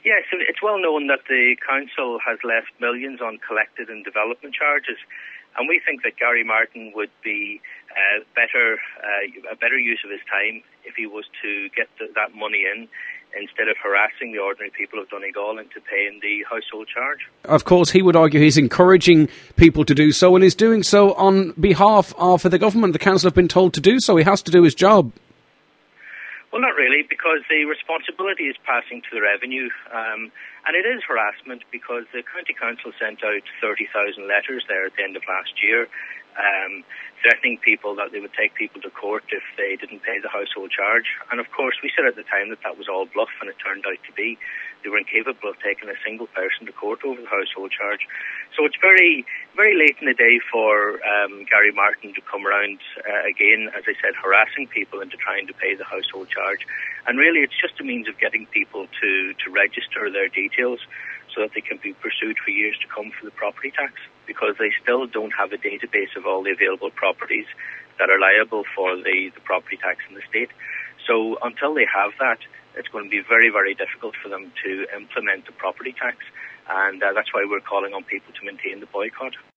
Yes, it's well known that the council has left millions uncollected in development charges, and we think that Gary Martin would be a better use of his time if he was to get that money in, instead of harassing the ordinary people of Donegal into paying the household charge. Of course, he would argue he's encouraging people to do so, and is doing so on behalf of the government. The council have been told to do so. He has to do his job. Well, not really, because the responsibility is passing to the revenue, and it is harassment because the County Council sent out 30,000 letters there at the end of last year, threatening people that they would take people to court if they didn't pay the household charge. And of course, we said at the time that was all bluff, and it turned out to be. They were incapable of taking a single person to court over the household charge. So it's very, very late in the day for Gary Martin to come around again, as I said, harassing people into trying to pay the household charge. And really, it's just a means of getting people to register their details so that they can be pursued for years to come for the property tax, because they still don't have a database of all the available properties that are liable for the property tax in the state. So until they have that, it's going to be very, very difficult for them to implement the property tax, and that's why we're calling on people to maintain the boycott.